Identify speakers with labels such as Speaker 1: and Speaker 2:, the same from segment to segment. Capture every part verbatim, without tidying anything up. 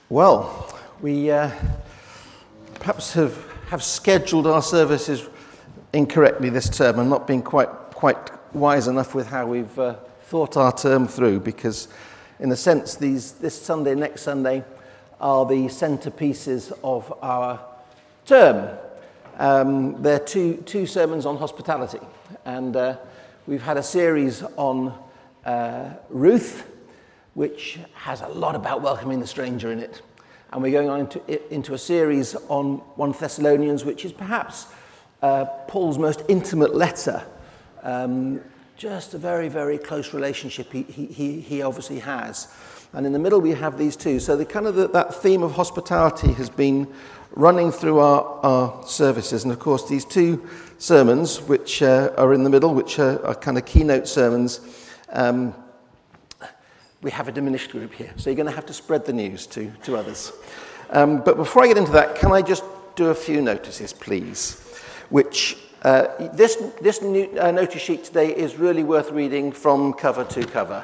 Speaker 1: Well, we uh, perhaps have, have scheduled our services incorrectly this term and not been quite quite wise enough with how we've uh, thought our term through, because in a sense these this Sunday, next Sunday are the centerpieces of our term. Um, they're two, two sermons on hospitality, and uh, we've had a series on uh, Ruth, which has a lot about welcoming the stranger in it. And we're going on into, into a series on First Thessalonians, which is perhaps uh, Paul's most intimate letter. Um, just a very, very close relationship he, he, he obviously has. And in the middle we have these two. So the kind of the, that theme of hospitality has been running through our, our services. And of course these two sermons, which uh, are in the middle, which are, are kind of keynote sermons, um, we have a diminished group here, so you're going to have to spread the news to, to others. Um, but before I get into that, can I just do a few notices, please? Which, uh, this, this new, uh, notice sheet today is really worth reading from cover to cover.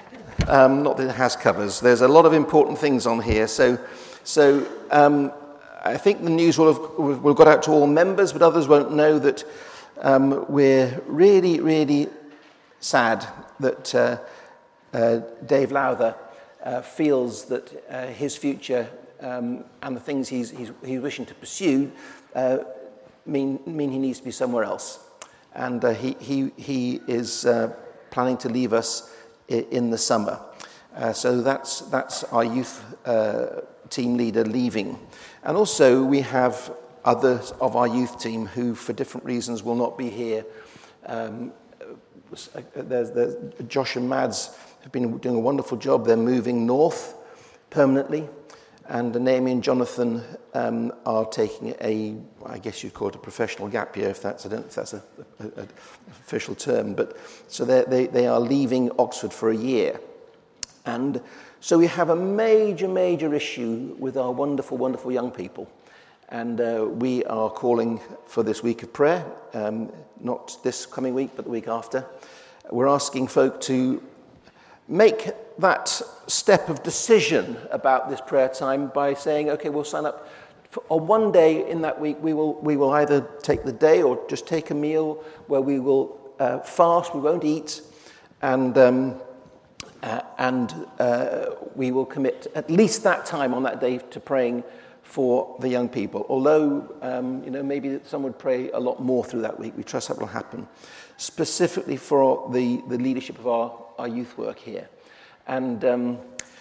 Speaker 1: Um, not that it has covers. There's a lot of important things on here. So, so um, I think the news will have, will have got out to all members, but others won't know that um, we're really, really sad that Uh, Uh, Dave Lowther uh, feels that uh, his future um, and the things he's, he's, he's wishing to pursue uh, mean mean he needs to be somewhere else, and uh, he he he is uh, planning to leave us i- in the summer. Uh, so that's that's our youth uh, team leader leaving, and also we have others of our youth team who, for different reasons, will not be here. Um, there's, there's Josh and Mads have been doing a wonderful job. They're moving north permanently, and Naomi and Jonathan um, are taking a, I guess you'd call it a professional gap year, if that's, I don't know if that's a, a, a official term, but so they they are leaving Oxford for a year, and so we have a major major issue with our wonderful wonderful young people, and uh, we are calling for this week of prayer, um, not this coming week but the week after. We're asking folk to make that step of decision about this prayer time by saying, okay, we'll sign up for on one day in that week. We will we will either take the day or just take a meal where we will uh, fast. We won't eat, and um, uh, and uh, we will commit at least that time on that day to praying for the young people. Although um, you know maybe some would pray a lot more through that week. We trust that will happen, specifically for the the leadership of our. our youth work here. And um,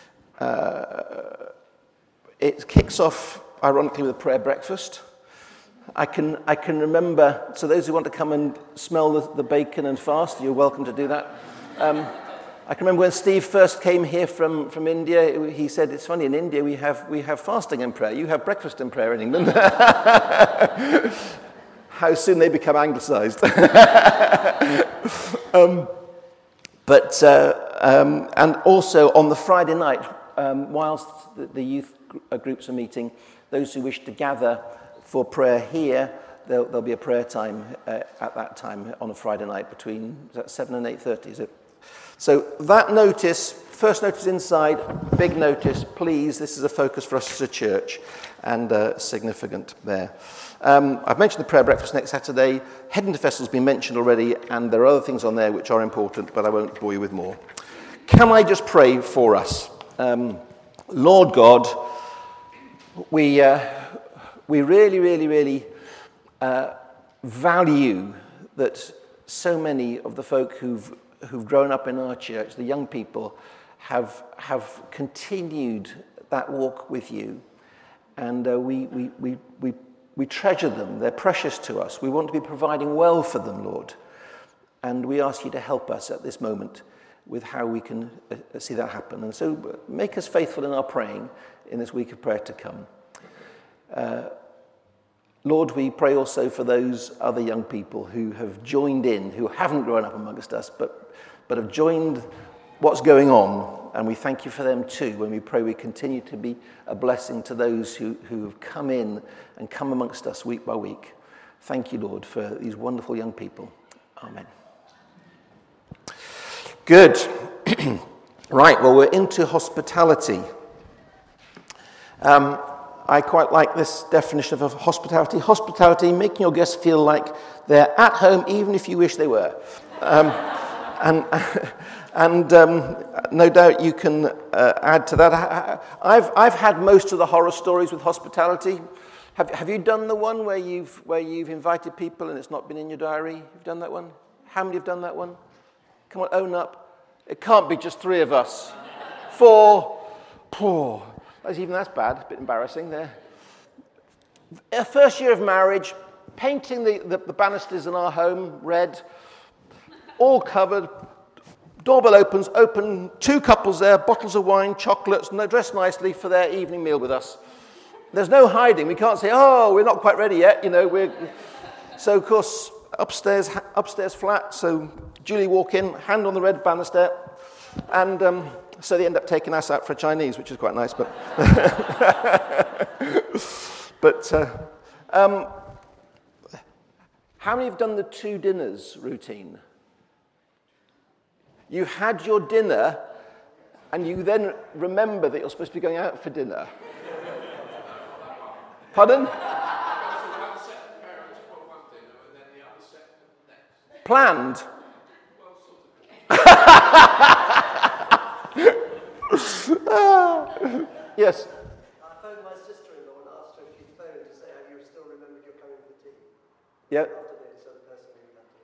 Speaker 1: uh, it kicks off, ironically, with a prayer breakfast. I can I can remember, so those who want to come and smell the, the bacon and fast, you're welcome to do that. Um, I can remember when Steve first came here from, from India, he said, it's funny, in India we have we have fasting and prayer. You have breakfast and prayer in England. How soon they become anglicised. um, But uh, um, and also on the Friday night, um, whilst the, the youth gr- groups are meeting, those who wish to gather for prayer here, there'll, there'll be a prayer time uh, at that time on a Friday night between is that seven and eight thirty. Is it? So that notice, first notice inside, big notice. Please, this is a focus for us as a church, and uh, significant there. Um, I've mentioned the prayer breakfast next Saturday. Heading to Festival has been mentioned already, and there are other things on there which are important, but I won't bore you with more. Can I just pray for us? Um, Lord God, we uh, we really, really, really uh, value that so many of the folk who've who've grown up in our church, the young people, have have continued that walk with you, and uh, we we we we. We treasure them. They're precious to us. We want to be providing well for them, Lord. And we ask you to help us at this moment with how we can uh, see that happen. And so make us faithful in our praying in this week of prayer to come. Uh, Lord, we pray also for those other young people who have joined in, who haven't grown up amongst us, but, but have joined what's going on. And we thank you for them too, when we pray we continue to be a blessing to those who, who have come in and come amongst us week by week. Thank you, Lord, for these wonderful young people. Amen. Good. Right, well, we're into hospitality. Um, I quite like this definition of hospitality. Hospitality, making your guests feel like they're at home, even if you wish they were. Um, and and um, no doubt you can uh, add to that. I've I've had most of the horror stories with hospitality. Have Have you done the one where you've where you've invited people and it's not been in your diary? You've done that one? How many have done that one? Come on, own up. It can't be just three of us. Four. Poor. That's even that's bad. A bit embarrassing there. Our first year of marriage, painting the, the, the banisters in our home red, all covered. Doorbell opens, open two couples there, bottles of wine, chocolates, dressed nicely for their evening meal with us. There's no hiding. We can't say, oh, we're not quite ready yet. You know, we're. So of course, upstairs, upstairs flat. So Julie walk in, hand on the red banister, and. Um, So they end up taking us out for a Chinese, which is quite nice. But, but uh, um, how many have done the two dinners routine? You've had your dinner, and you then remember that you're supposed to be going out for dinner. Pardon? Planned. ah, yes.
Speaker 2: I phoned my sister-in-law and asked her if she'd phone to say how you still remembered you're coming for tea.
Speaker 1: Yeah.
Speaker 2: After they said the person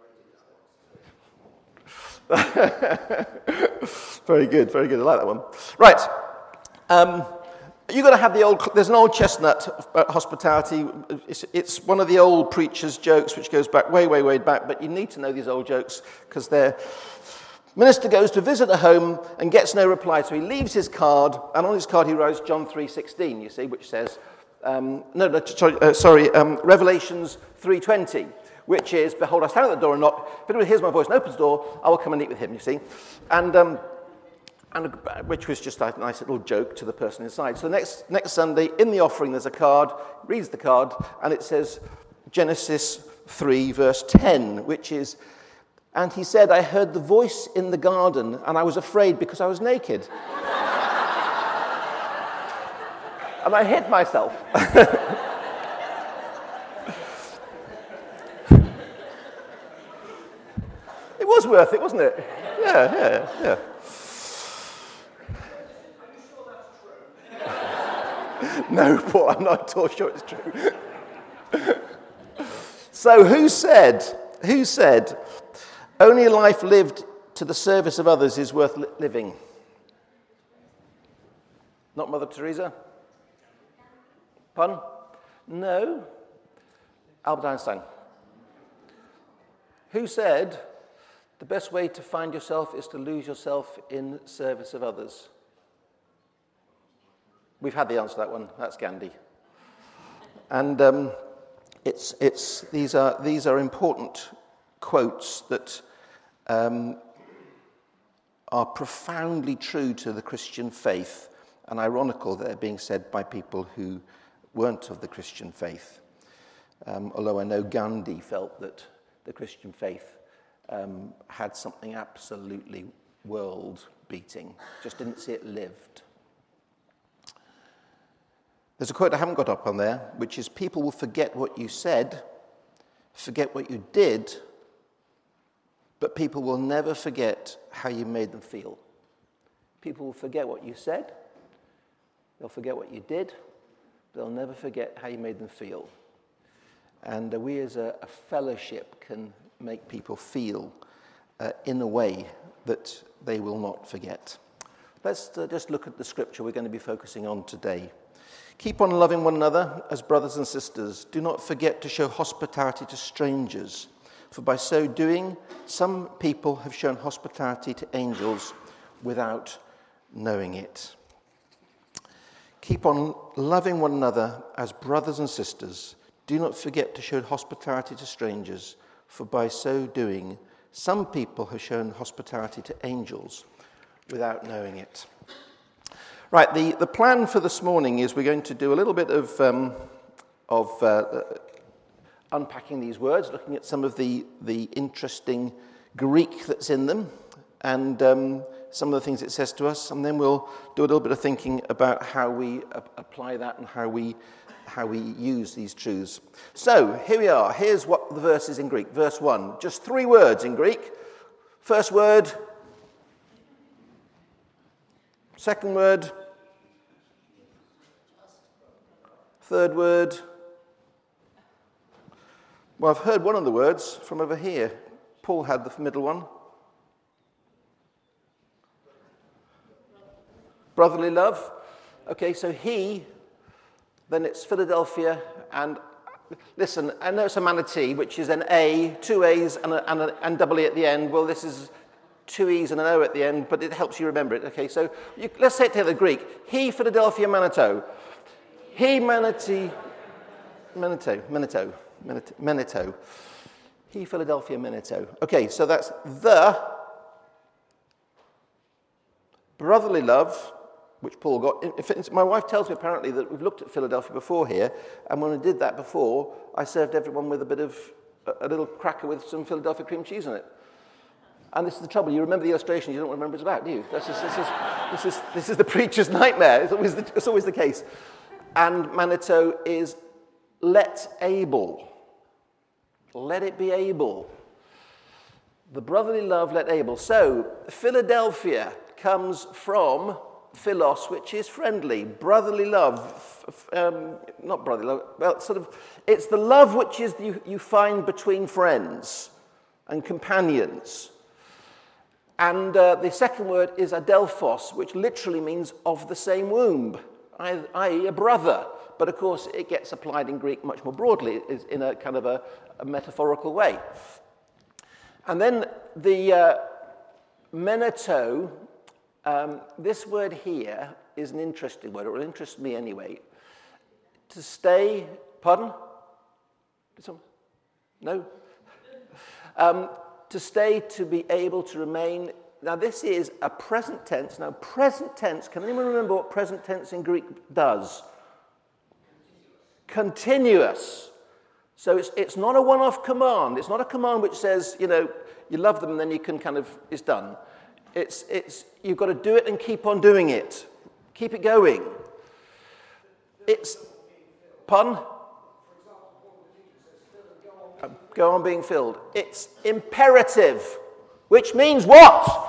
Speaker 2: who had to wait.
Speaker 1: Very good, very good. I like that one. Right. Um, you've got to have the old, there's an old chestnut about hospitality. It's, it's one of the old preacher's jokes, which goes back way, way, way back, but you need to know these old jokes because they're, minister goes to visit a home and gets no reply, so he leaves his card, and on his card he writes John three sixteen, you see, which says, um, no, no, sorry, uh, sorry um, Revelations three twenty, which is, behold, I stand at the door and knock. If anyone hears my voice and opens the door, I will come and eat with him, you see. And, um, and which was just a nice little joke to the person inside. So the next, next Sunday, in the offering, there's a card, reads the card, and it says Genesis three, verse ten, which is, and he said, I heard the voice in the garden, and I was afraid because I was naked. And I hid myself. It was worth it, wasn't it? Yeah, yeah, yeah. No, Paul, I'm not at all sure it's true. So who said, who said, only a life lived to the service of others is worth li- living? Not Mother Teresa? Pardon? No. Albert Einstein. Who said, the best way to find yourself is to lose yourself in service of others? We've had the answer to that one. That's Gandhi. And um, it's it's these are these are important quotes that um, are profoundly true to the Christian faith, and ironical that they're being said by people who weren't of the Christian faith. Um, although I know Gandhi felt that the Christian faith um, had something absolutely world-beating, just didn't see it lived. There's a quote I haven't got up on there, which is, people will forget what you said, forget what you did, but people will never forget how you made them feel. People will forget what you said, they'll forget what you did, but they'll never forget how you made them feel. And uh, we as a, a fellowship can make people feel uh, in a way that they will not forget. Let's uh, just look at the scripture we're going to be focusing on today. Keep on loving one another as brothers and sisters. Do not forget to show hospitality to strangers, for by so doing, some people have shown hospitality to angels without knowing it. Keep on loving one another as brothers and sisters. Do not forget to show hospitality to strangers, for by so doing, some people have shown hospitality to angels without knowing it. Right, the, the plan for this morning is we're going to do a little bit of, um, of uh, unpacking these words, looking at some of the, the interesting Greek that's in them, and um, some of the things it says to us, and then we'll do a little bit of thinking about how we uh, apply that and how we how we use these truths. So, here we are. Here's what the verse is in Greek. Verse one. Just three words in Greek. First word. Second word. Third word. Well, I've heard one of the words from over here. Paul had the middle one. Brotherly love. Okay, so he, then it's Philadelphia, and listen, I know it's a manatee, which is an A, two A's and a, and, a, and double E at the end. Well, this is two E's and an O at the end, but it helps you remember it. Okay, so you, let's say it together, Greek. He, Philadelphia, Manitou. He, manatee, Manitou, Manitou. Manitou. He, Philadelphia, Manitou. Okay, so that's the brotherly love, which Paul got. In fact, my wife tells me apparently that we've looked at Philadelphia before here, and when we did that before, I served everyone with a bit of, a, a little cracker with some Philadelphia cream cheese on it. And this is the trouble. You remember the illustration, you don't remember what it's about, do you? This is, this is, this is, this is the preacher's nightmare. It's always the, it's always the case. And Manitou is let able. Let it be able. The brotherly love, let able. So, Philadelphia comes from philos, which is friendly. Brotherly love, um, not brotherly love, well, sort of, it's the love which is you, you find between friends and companions. And uh, the second word is adelphos, which literally means of the same womb, that is a brother. But of course, it gets applied in Greek much more broadly, in a kind of a, a metaphorical way. And then the uh, meneto, um, this word here is an interesting word, or it interests me anyway. To stay, pardon? Did someone? No? Um, to stay, to be able to remain. Now, this is a present tense. Now, present tense, can anyone remember what present tense in Greek does? Continuous. So it's it's not a one-off command. It's not a command which says, you know, you love them and then you can kind of, it's done. It's, it's, you've got to do it and keep on doing it. Keep it going. It's, pardon? Go on being filled. It's imperative, which means what?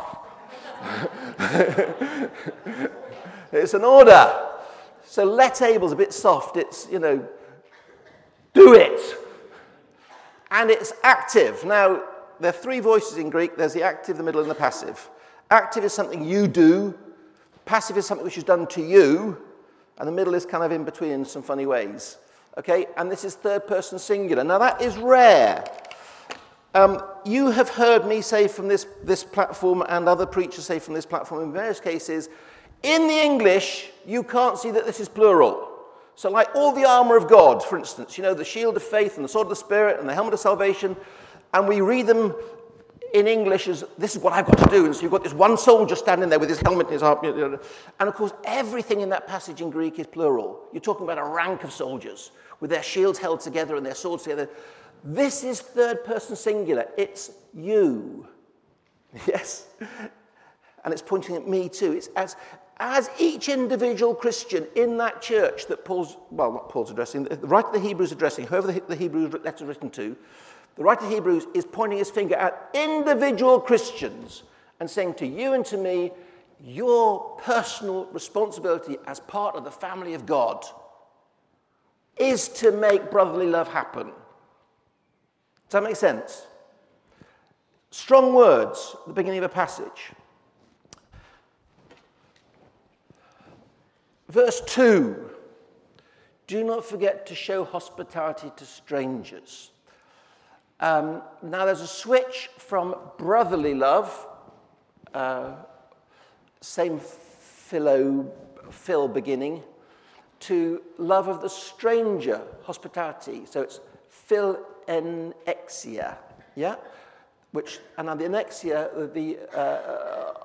Speaker 1: It's an order. So let able's a bit soft. It's, you know, do it. And it's active. Now, there are three voices in Greek. There's the active, the middle, and the passive. Active is something you do. Passive is something which is done to you. And the middle is kind of in between in some funny ways. Okay, and this is third person singular. Now, that is rare. Um, you have heard me say from this, this platform, and other preachers say from this platform in various cases, in the English, you can't see that this is plural. So like all the armor of God, for instance, you know, the shield of faith and the sword of the Spirit and the helmet of salvation, and we read them in English as, this is what I've got to do. And so you've got this one soldier standing there with his helmet in his arm. And of course, everything in that passage in Greek is plural. You're talking about a rank of soldiers with their shields held together and their swords together. This is third person singular. It's you. Yes. And it's pointing at me too. It's as, as each individual Christian in that church that Paul's, well, not Paul's addressing, the writer of the Hebrews addressing, whoever the, the Hebrews letter written to, the writer of the Hebrews is pointing his finger at individual Christians and saying to you and to me, your personal responsibility as part of the family of God is to make brotherly love happen. Does that make sense? Strong words at the beginning of a passage. Verse two, do not forget to show hospitality to strangers. Um, now there's a switch from brotherly love, uh, same philo, phil beginning, to love of the stranger, hospitality. So it's philenexia, yeah? Which, and now the anexia, the uh,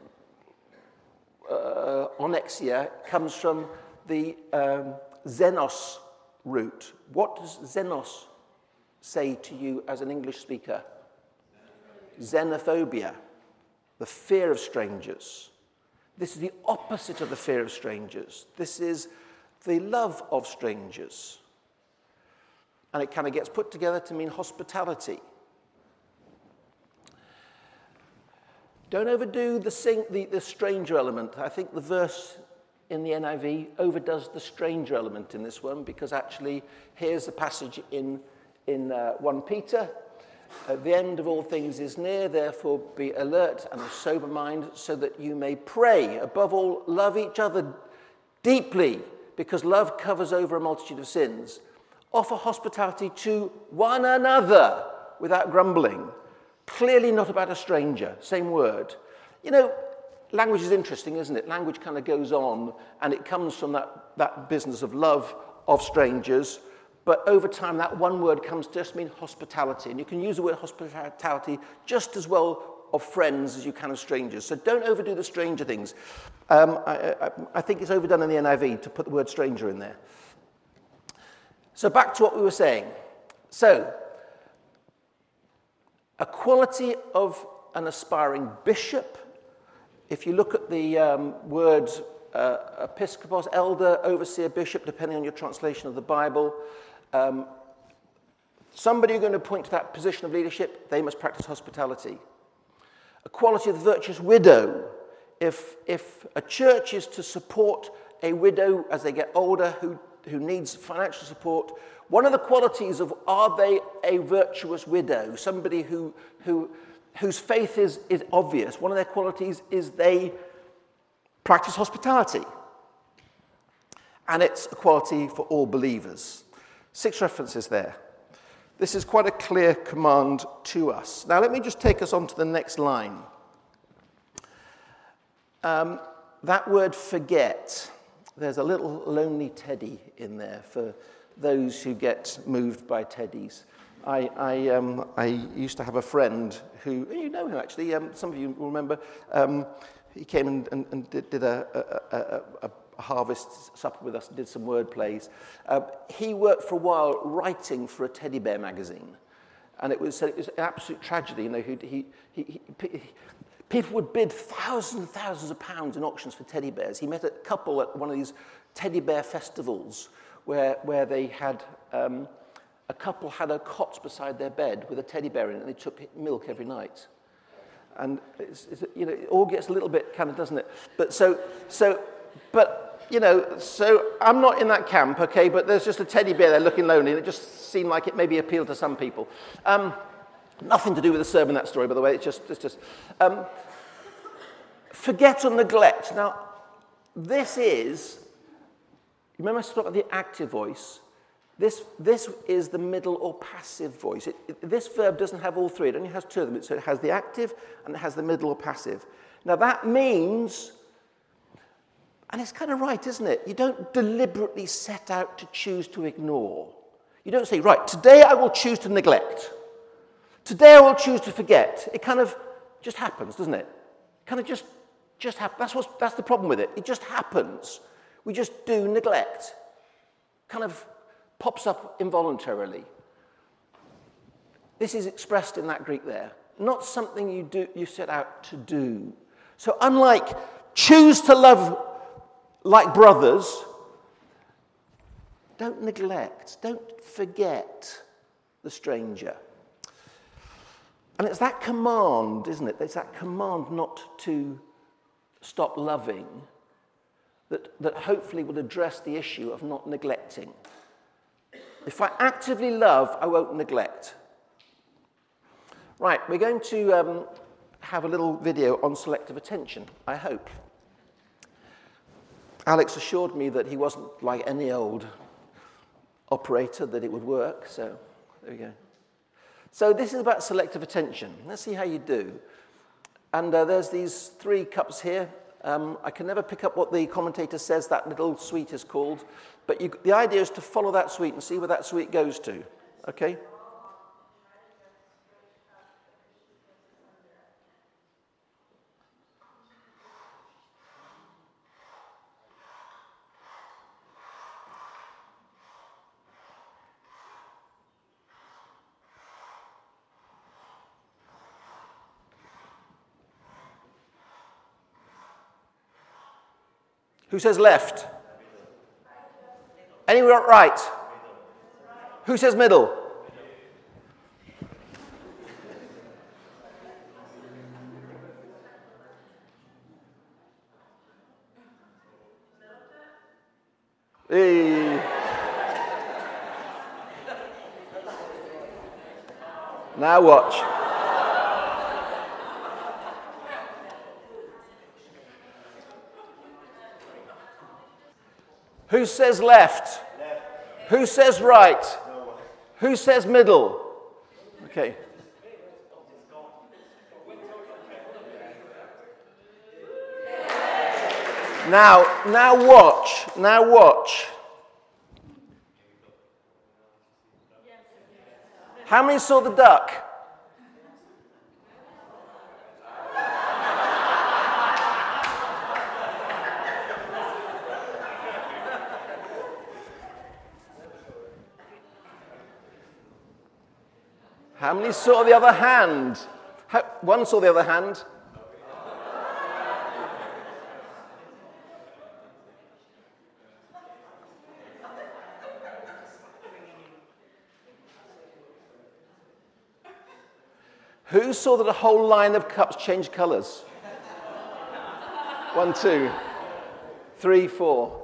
Speaker 1: uh, onexia comes from the um, xenos root. What does xenos say to you as an English speaker? Xenophobia. the fear of strangers. This is the opposite of the fear of strangers. This is the love of strangers. And it kind of gets put together to mean hospitality. Don't overdo the, sing, the, the stranger element. I think the verse in the N I V overdoes the stranger element in this one, because actually here's the passage in, in uh, First Peter. At the end of all things is near, therefore be alert and of sober mind, so that you may pray. Above all, love each other deeply, because love covers over a multitude of sins. Offer hospitality to one another without grumbling. Clearly not about a stranger, same word. You know, language is interesting, isn't it? Language kind of goes on, and it comes from that, that business of love of strangers, but over time that one word comes to just mean hospitality, and you can use the word hospitality just as well of friends as you can of strangers. So don't overdo the stranger things. Um, I, I, I think it's overdone in the N I V to put the word stranger in there. So back to what we were saying. So, a quality of an aspiring bishop. If you look at the um, word uh, episkopos, elder, overseer, bishop, depending on your translation of the Bible, um, somebody you're going to point to that position of leadership, they must practice hospitality. A quality of the virtuous widow. If, if a church is to support a widow as they get older who, who needs financial support, one of the qualities of, are they a virtuous widow, somebody who, who, whose faith is, is obvious, one of their qualities is they practice hospitality. And it's a quality for all believers. Six references there. This is quite a clear command to us. Now let me just take us on to the next line. Um, that word forget, there's a little lonely teddy in there for those who get moved by teddies. I, I, um, I used to have a friend who, you know him actually, um, some of you will remember, um, he came and, and, and did, did a, a, a, a harvest supper with us, did some word plays. Uh, he worked for a while writing for a teddy bear magazine. And it was, it was an absolute tragedy. You know, he, he, he, he, people would bid thousands and thousands of pounds in auctions for teddy bears. He met a couple at one of these teddy bear festivals where, where they had, um, a couple had a cot beside their bed with a teddy bear in it, and they took milk every night. And, it's, it's, you know, it all gets a little bit kind of, doesn't it? But so, so, but, you know, so I'm not in that camp, okay, but there's just a teddy bear there looking lonely, and it just seemed like it maybe appealed to some people. Um, nothing to do with the sermon, that story, by the way, it's just, it's just, um, forget or neglect. Now, this is, remember I spoke about the active voice? This, this is the middle or passive voice. It, it, this verb doesn't have all three. It only has two of them. So it has the active and it has the middle or passive. Now that means, and it's kind of right, isn't it? You don't deliberately set out to choose to ignore. You don't say, right, today I will choose to neglect. Today I will choose to forget. It kind of just happens, doesn't it? Kind of just, just happens. That's, what's, that's the problem with it. It just happens. We just do neglect. Kind of pops up involuntarily. This is expressed in that Greek there. Not something you do, you set out to do. So unlike choose to love like brothers, don't neglect, don't forget the stranger. And it's that command, isn't it? It's that command not to stop loving that, that hopefully will address the issue of not neglecting. If I actively love, I won't neglect. Right, we're going to um, have a little video on selective attention, I hope. Alex assured me that he wasn't like any old operator, that it would work, so there we go. So this is about selective attention. Let's see how you do. And uh, there's these three cups here. Um, I can never pick up what the commentator says that little sweet is called, but you, the idea is to follow that sweet and see where that sweet goes to, okay? Who says left? Anyone right? Who says middle? Hey. Now watch. Who says left? Left. Who says right? No. Who says middle? Okay. Now, now watch. Now watch. How many saw the duck? How many saw the other hand? How, one saw the other hand. Who saw that a whole line of cups changed colours? One, two, three, four.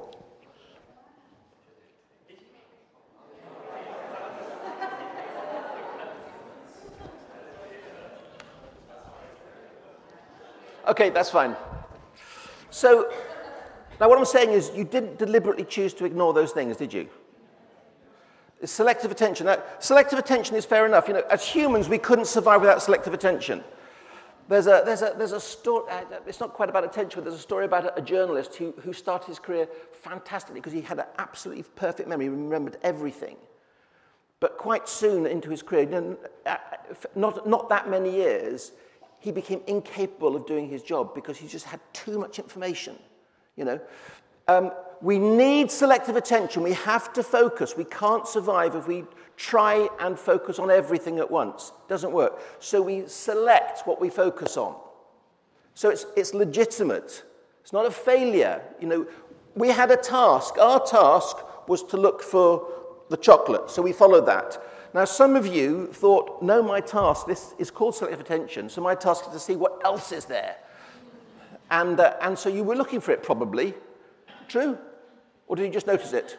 Speaker 1: Okay, that's fine. So, now what I'm saying is you didn't deliberately choose to ignore those things, did you? It's selective attention. Now, selective attention is fair enough. You know, as humans, we couldn't survive without selective attention. There's a, there's a, there's a story, uh, it's not quite about attention, but there's a story about a, a journalist who, who started his career fantastically because he had an absolutely perfect memory, he remembered everything. But quite soon into his career, you know, not, not that many years, he became incapable of doing his job because he just had too much information, you know. Um, we need selective attention. We have to focus. We can't survive if we try and focus on everything at once. It doesn't work. So we select what we focus on. So it's, it's legitimate. It's not a failure. You know, we had a task. Our task was to look for the chocolate, so we followed that. Now, some of you thought, no, my task, this is called selective attention, so my task is to see what else is there. And, uh, and so you were looking for it, probably. True? Or did you just notice it?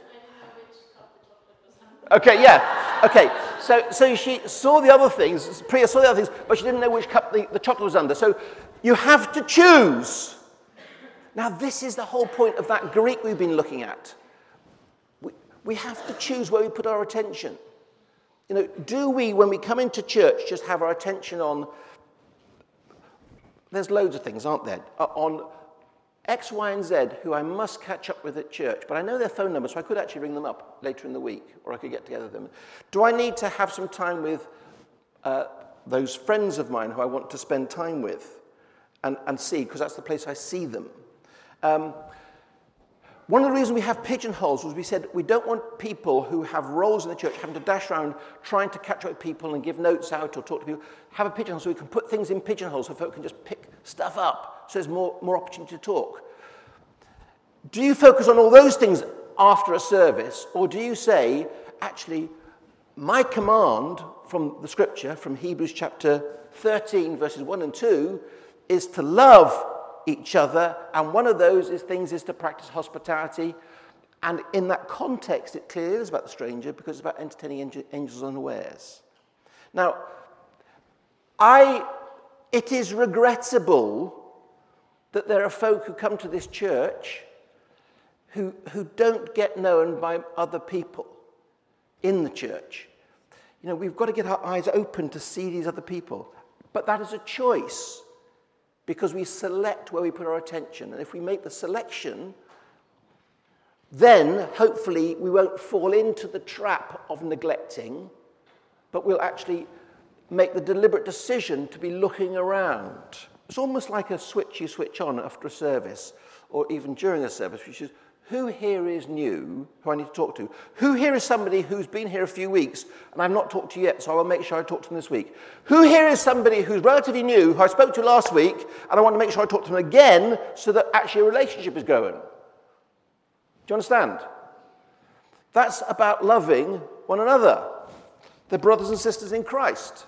Speaker 1: Okay, yeah. Okay, so, so she saw the other things, Priya saw the other things, but she didn't know which cup the, the chocolate was under. So you have to choose. Now, this is the whole point of that Greek we've been looking at. We, we have to choose where we put our attention. You know, do we, when we come into church, just have our attention on, there's loads of things, aren't there, on X, Y, and Z, who I must catch up with at church, but I know their phone number, so I could actually ring them up later in the week, or I could get together with them. Do I need to have some time with uh, those friends of mine who I want to spend time with and, and see, because that's the place I see them? Um, One of the reasons we have pigeonholes was we said we don't want people who have roles in the church having to dash around trying to catch up with people and give notes out or talk to people. Have a pigeonhole so we can put things in pigeonholes so folk can just pick stuff up so there's more, more opportunity to talk. Do you focus on all those things after a service, or do you say, actually, my command from the scripture, from Hebrews chapter thirteen, verses one and two, is to love each other, and one of those is things is to practice hospitality, and in that context it clearly is about the stranger because it's about entertaining angels unawares. Now, I, it is regrettable that there are folk who come to this church who, who don't get known by other people in the church. You know, we've got to get our eyes open to see these other people, but that is a choice. Because we select where we put our attention. And if we make the selection, then hopefully we won't fall into the trap of neglecting, but we'll actually make the deliberate decision to be looking around. It's almost like a switch you switch on after a service, or even during a service, which is, who here is new, who I need to talk to? Who here is somebody who's been here a few weeks, and I've not talked to yet, so I will make sure I talk to them this week? Who here is somebody who's relatively new, who I spoke to last week, and I want to make sure I talk to them again, so that actually a relationship is going? Do you understand? That's about loving one another, the brothers and sisters in Christ.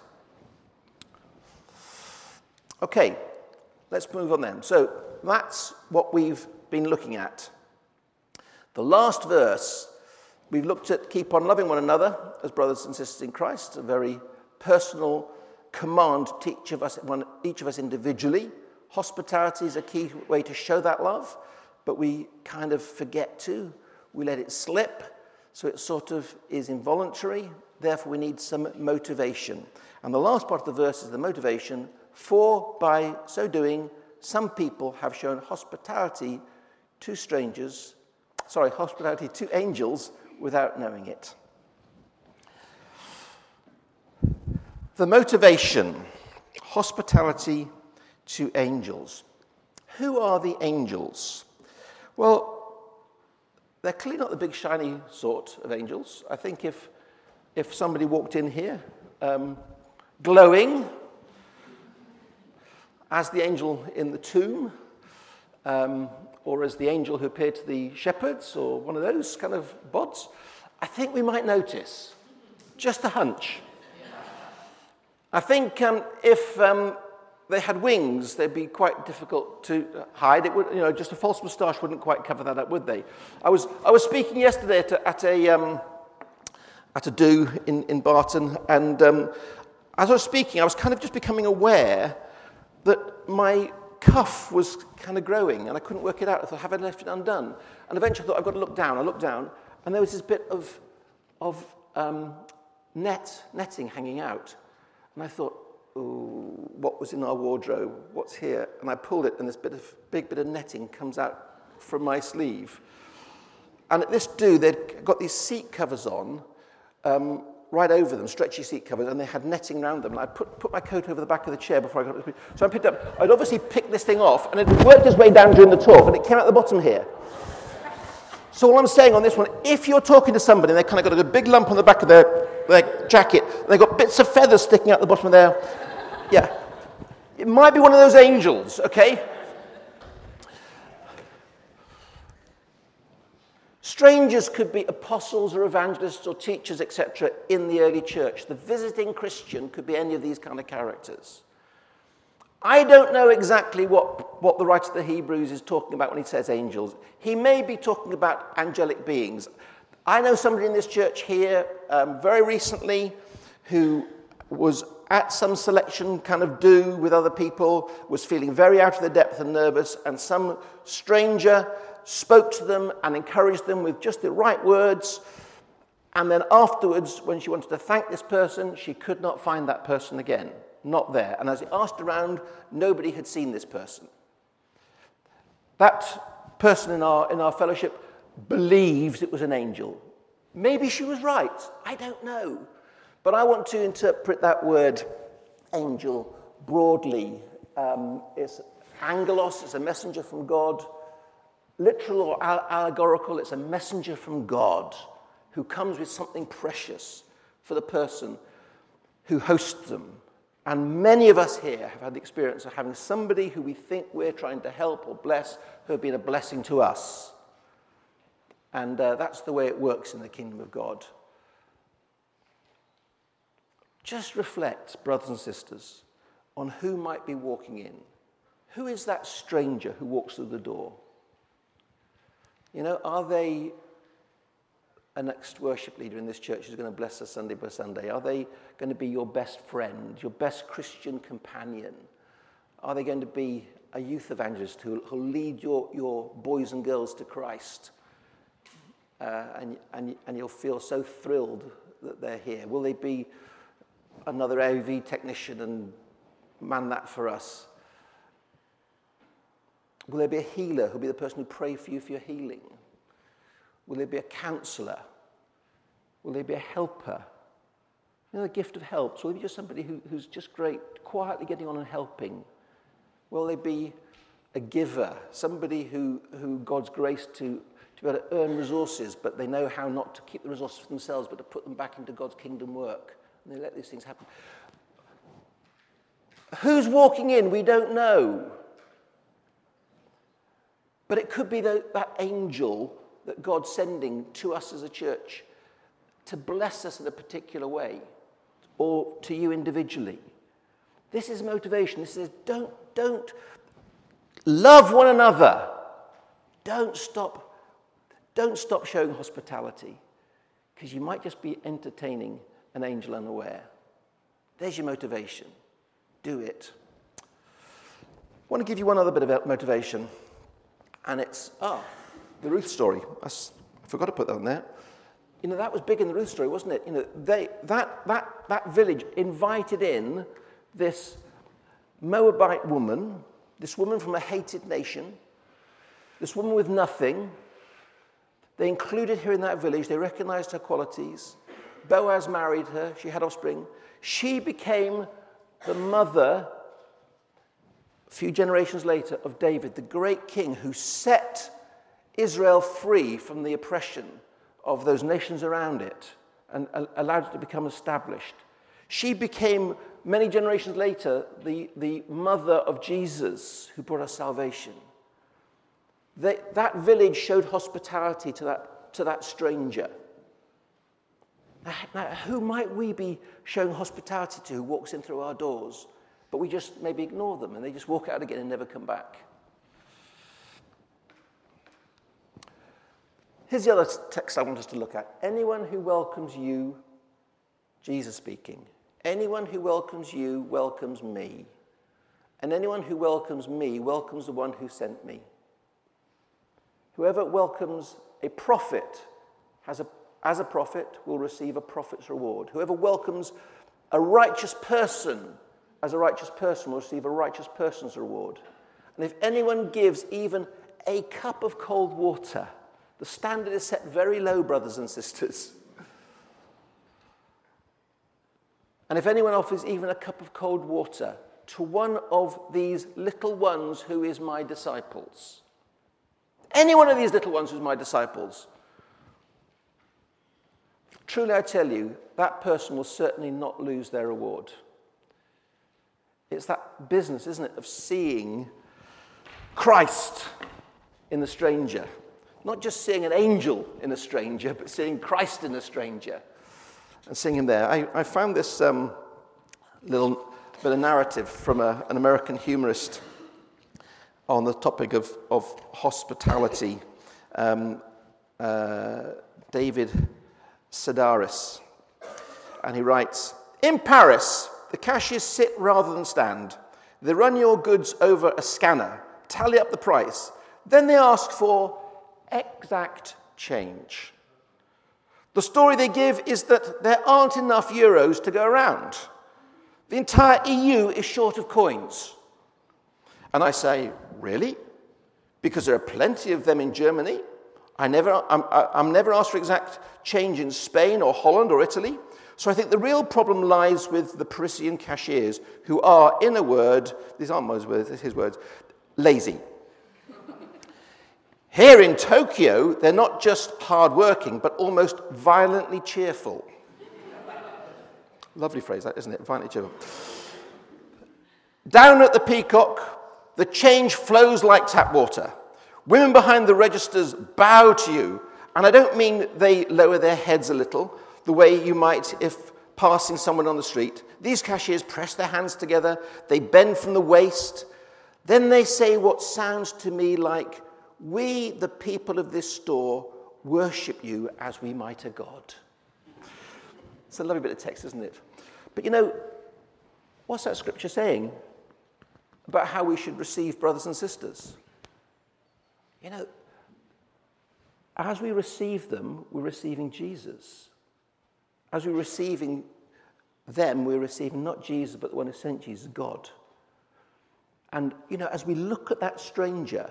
Speaker 1: Okay, let's move on then. So that's what we've been looking at. The last verse, we've looked at keep on loving one another as brothers and sisters in Christ, a very personal command to each of us, one, each of us individually. Hospitality is a key way to show that love, but we kind of forget to. We let it slip, so it sort of is involuntary. Therefore, we need some motivation. And the last part of the verse is the motivation. For by so doing, some people have shown hospitality to strangers, sorry, hospitality to angels without knowing it. The motivation, hospitality to angels. Who are the angels? Well, they're clearly not the big shiny sort of angels. I think if if somebody walked in here um, glowing as the angel in the tomb, um, or as the angel who appeared to the shepherds, or one of those kind of bods, I think we might notice. Just a hunch. I think um, if um, they had wings, they'd be quite difficult to hide. It would, you know, just a false moustache wouldn't quite cover that up, would they? I was I was speaking yesterday at a at a, um, at a do in, in Barton, and um, as I was speaking, I was kind of just becoming aware that my cuff was kind of growing, and I couldn't work it out. I thought, have I left it undone? And eventually I thought, I've got to look down. I looked down, and there was this bit of, of um, net netting hanging out. And I thought, ooh, what was in our wardrobe? What's here? And I pulled it, and this bit of big bit of netting comes out from my sleeve. And at this do, they'd got these seat covers on, um, right over them, stretchy seat covers, and they had netting around them. And I put, put my coat over the back of the chair before I got up to speak. So I picked up, I'd obviously picked this thing off, and it worked its way down during the talk, and it came out the bottom here. So all I'm saying on this one, if you're talking to somebody and they've kind of got a big lump on the back of their, their jacket, and they've got bits of feathers sticking out the bottom of their, yeah, it might be one of those angels, okay? Strangers could be apostles or evangelists or teachers, et cetera, in the early church. The visiting Christian could be any of these kind of characters. I don't know exactly what, what the writer of the Hebrews is talking about when he says angels. He may be talking about angelic beings. I know somebody in this church here um, very recently who was at some selection kind of do with other people, was feeling very out of their depth and nervous, and some stranger spoke to them and encouraged them with just the right words. And then afterwards, when she wanted to thank this person, she could not find that person again. Not there. And as he asked around, nobody had seen this person. That person in our, in our fellowship believes it was an angel. Maybe she was right. I don't know. But I want to interpret that word angel broadly. Um, it's angelos, it's a messenger from God. Literal or allegorical, it's a messenger from God who comes with something precious for the person who hosts them. And many of us here have had the experience of having somebody who we think we're trying to help or bless who have been a blessing to us. And uh, that's the way it works in the kingdom of God. Just reflect, brothers and sisters, on who might be walking in. Who is that stranger who walks through the door? You know, are they a next worship leader in this church who's going to bless us Sunday by Sunday? Are they going to be your best friend, your best Christian companion? Are they going to be a youth evangelist who will lead your, your boys and girls to Christ? Uh, and, and, and you'll feel so thrilled that they're here. Will they be another A V technician and man that for us? Will there be a healer who'll be the person who prays for you for your healing? Will there be a counselor? Will there be a helper? You know, the gift of help. So will there be just somebody who, who's just great, quietly getting on and helping? Will there be a giver? Somebody who, who God's graced to, to be able to earn resources, but they know how not to keep the resources for themselves, but to put them back into God's kingdom work. And they let these things happen. Who's walking in? We don't know. But it could be that, that angel that God's sending to us as a church to bless us in a particular way, or to you individually. This is motivation. This is don't, don't love one another. Don't stop, don't stop showing hospitality, because you might just be entertaining an angel unaware. There's your motivation. Do it. I want to give you one other bit of motivation, and it's, ah, the Ruth story. I forgot to put that on there. You know, that was big in the Ruth story, wasn't it? You know, they, that, that, that village invited in this Moabite woman, this woman from a hated nation, this woman with nothing. They included her in that village. They recognized her qualities. Boaz married her. She had offspring. She became the mother, a few generations later, of David, the great king who set Israel free from the oppression of those nations around it and allowed it to become established. She became, many generations later, the, the mother of Jesus, who brought us salvation. They, that village showed hospitality to that, to that stranger. Now, now, who might we be showing hospitality to who walks in through our doors, but we just maybe ignore them and they just walk out again and never come back? Here's the other text I want us to look at. Anyone who welcomes you, Jesus speaking, anyone who welcomes you welcomes me. And anyone who welcomes me welcomes the one who sent me. Whoever welcomes a prophet has a, as a prophet will receive a prophet's reward. Whoever welcomes a righteous person as a righteous person will receive a righteous person's reward. And if anyone gives even a cup of cold water, the standard is set very low, brothers and sisters. And if anyone offers even a cup of cold water to one of these little ones who is my disciples, any one of these little ones who's my disciples, truly I tell you, that person will certainly not lose their reward. It's that business, isn't it, of seeing Christ in the stranger. Not just seeing an angel in a stranger, but seeing Christ in a stranger and seeing him there. I, I found this um, little bit of narrative from a, an American humorist on the topic of, of hospitality. Um, uh, David Sedaris. And he writes, in Paris, the cashiers sit rather than stand. They run your goods over a scanner, tally up the price. Then they ask for exact change. The story they give is that there aren't enough euros to go around. The entire E U is short of coins. And I say, really? Because there are plenty of them in Germany. I never, I'm, I'm never asked for exact change in Spain or Holland or Italy. So I think the real problem lies with the Parisian cashiers, who are, in a word, these aren't my words, his words, lazy. Here in Tokyo, they're not just hard-working, but almost violently cheerful. Lovely phrase, that, isn't it? Violently cheerful. Down at the Peacock, the change flows like tap water. Women behind the registers bow to you, and I don't mean they lower their heads a little, the way you might if passing someone on the street. These cashiers press their hands together, they bend from the waist, then they say what sounds to me like, we, the people of this store, worship you as we might a God. It's a lovely bit of text, isn't it? But you know, what's that scripture saying about how we should receive brothers and sisters? You know, as we receive them, we're receiving Jesus. As we're receiving them, we're receiving not Jesus, but the one who sent Jesus, God. And, you know, as we look at that stranger,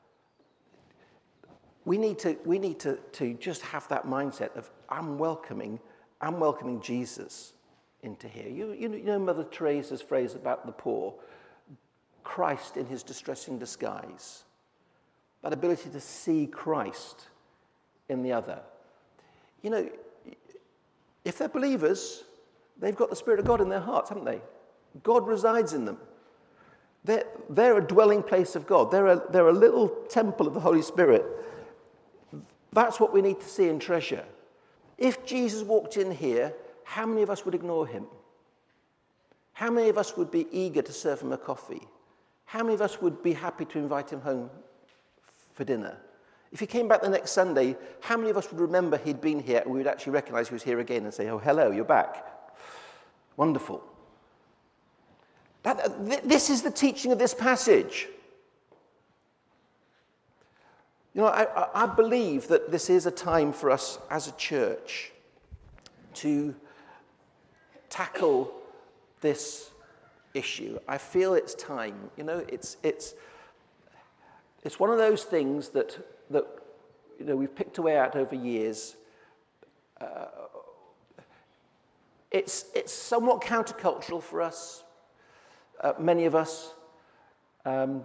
Speaker 1: we need to we need to, to just have that mindset of, I'm welcoming, I'm welcoming Jesus into here. You, you, know, you know Mother Teresa's phrase about the poor, Christ in his distressing disguise. That ability to see Christ in the other. You know, if they're believers, they've got the Spirit of God in their hearts, haven't they? God resides in them. They're, they're a dwelling place of God. They're a, they're a little temple of the Holy Spirit. That's what we need to see and treasure. If Jesus walked in here, how many of us would ignore him? How many of us would be eager to serve him a coffee? How many of us would be happy to invite him home for dinner? If he came back the next Sunday, how many of us would remember he'd been here and we would actually recognize he was here again and say, oh, hello, you're back. Wonderful. That, th- this is the teaching of this passage. You know, I, I believe that this is a time for us as a church to tackle this issue. I feel it's time. You know, it's it's it's one of those things that that you know we've picked away at over years. Uh, it's it's somewhat countercultural for us, uh, many of us. Um,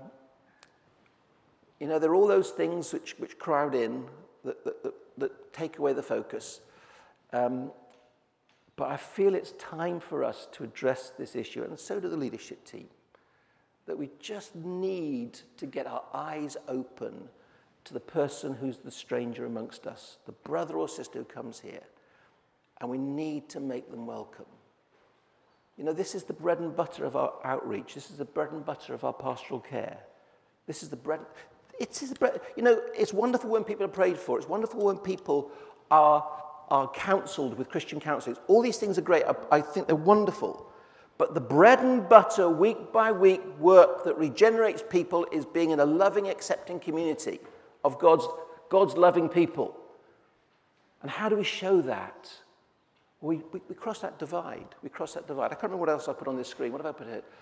Speaker 1: you know, there are all those things which which crowd in that that, that, that take away the focus. Um, But I feel it's time for us to address this issue, and so do the leadership team, that we just need to get our eyes open to the person who's the stranger amongst us, the brother or sister who comes here, and we need to make them welcome. You know, this is the bread and butter of our outreach. This is the bread and butter of our pastoral care. This is the bread. It is the bread. You know, it's wonderful when people are prayed for. It's wonderful when people are are counselled with Christian counselors. All these things are great. I, I think they're wonderful. But the bread and butter, week by week work that regenerates people is being in a loving, accepting community of God's, God's loving people. And how do we show that? We, we, we cross that divide. We cross that divide. I can't remember what else I put on this screen. What have I put here?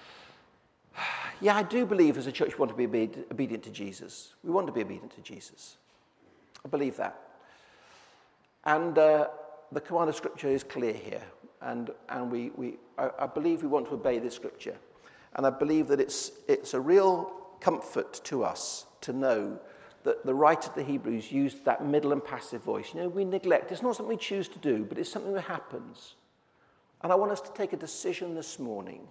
Speaker 1: Yeah, I do believe as a church we want to be obedient to Jesus. We want to be obedient to Jesus. I believe that. And uh, the command of Scripture is clear here. And, and we, we I, I believe we want to obey this Scripture. And I believe that it's, it's a real comfort to us to know that the writer of the Hebrews used that middle and passive voice. You know, we neglect. It's not something we choose to do, but it's something that happens. And I want us to take a decision this morning.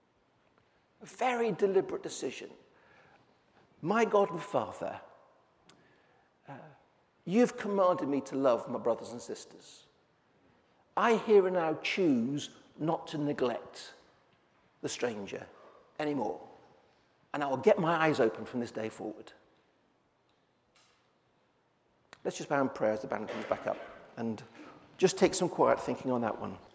Speaker 1: A very deliberate decision. My God and Father, uh, you've commanded me to love my brothers and sisters. I here and now choose not to neglect the stranger anymore. And I will get my eyes open from this day forward. Let's just bow in prayer as the band comes back up and just take some quiet thinking on that one.